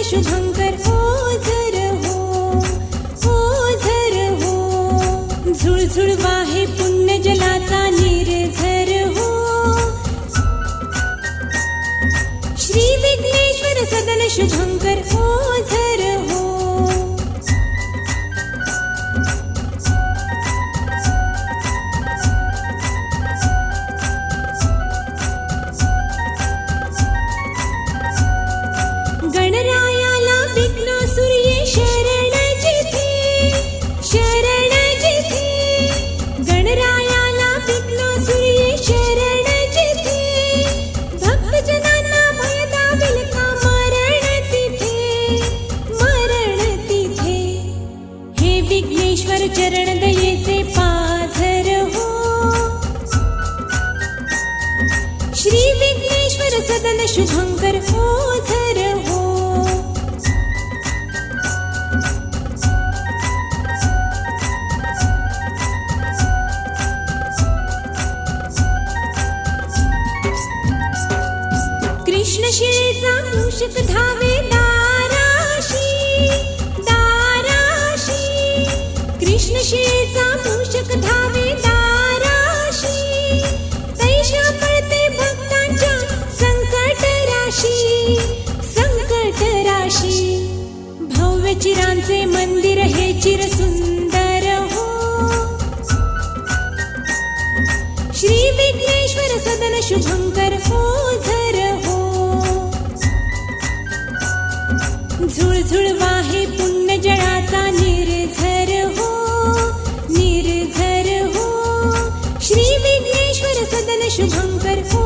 शुभंकर ओझर हो, ओझर हो. झुळझुळ वाहे पुण्य जलाचा निर्झर हो. श्री विघ्नेश्वर सदन शुभंकर ओझर हो. गणरायाला विघ्नासुर ये शरण जिथे, शरण जिथे. गणरायाला विघ्नासुर ये शरण जिथे. भक्तजनांना भय दावेल का मरण तिथे, मरण तिथे. हे विघ्नेश्वर चरण दयेचे पाझर हो. श्री विघ्नेश्वर सदन शुभंकर ओझर हो. कृष्ण शिळेचा मूषक धावे दाराशी, दाराशी. कृष्ण शिळेचा मूषक धावे दाराशी. तैशा पळते भक्तांच्या संकट राशी, संकट राशी. भव्य चिरांचे मंदिर हे चिर सुंदर हो. श्री विघ्नेश्वर सदन शुभंकर ओझर हो. झुळझुळ वाहे पुण्य जळाचा निर्झर हो, निर्झर हो. श्री विघ्नेश्वर सदन शुभंकर हो.